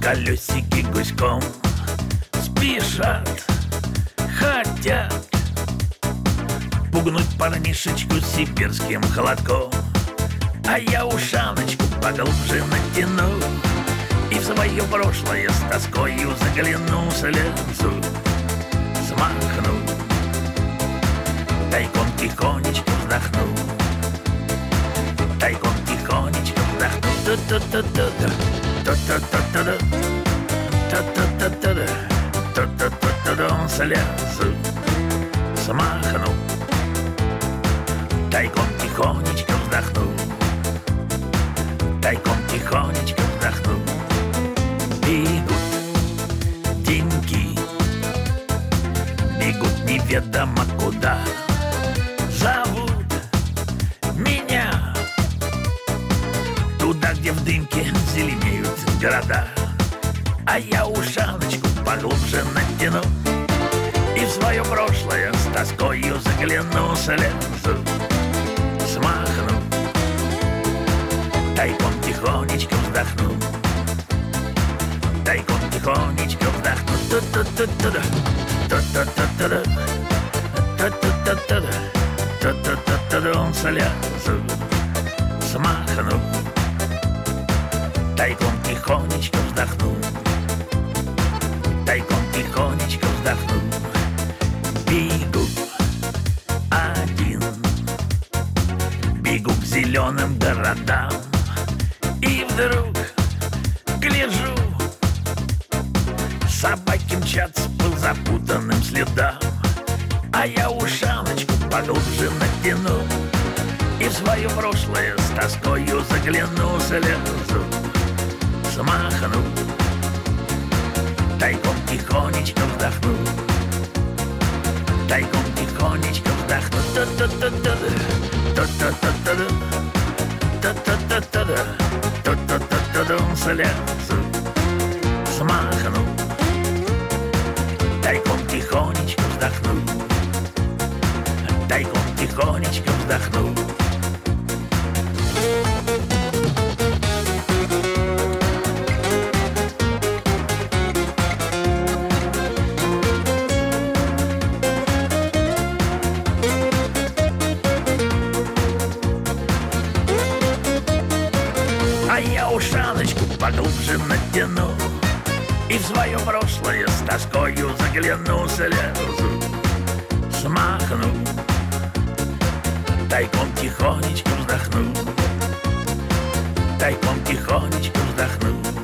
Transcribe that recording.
Колесики гуськом спешат, хотят пугнуть парнишечку сибирским холодком. А я ушаночку поглубже натяну и в свое прошлое с тоскою загляну, слезу смахну, тайком тихонечко вздохну, тайком тихонечко вздохну. Слезу смахну, тайком тихонечко вздохну, тайком тихонечко вздохну. Бегут деньги, бегут неведомо куда, зовут меня туда, где в дымке зеленеют города. А я ушаночку поглубже натяну и в свое прошлое с тоскою загляну, слезу смахну, тайком тихонечко вздохну, тайком тихонечко вздохну. Слезу смахну, тайком тихонечко вздохну, тайком тихонечко вздохну. Бегу один, бегу к зеленым городам, и вдруг гляжу, собаки мчатся по запутанным следам. А я ушаночку поглубже натяну и в свое прошлое с тоскою загляну, слезу смахну, тайком тихонечко вздохну, тайком тихонечко вздохну. Слезу смахну, тайком тихонечко вздохну, тайком тихонечко вздохну. А я ушаночку поглубже натяну и в свое прошлое с тоскою загляну, слезу смахну, тайком тихонечко вздохну, тайком тихонечко вздохну.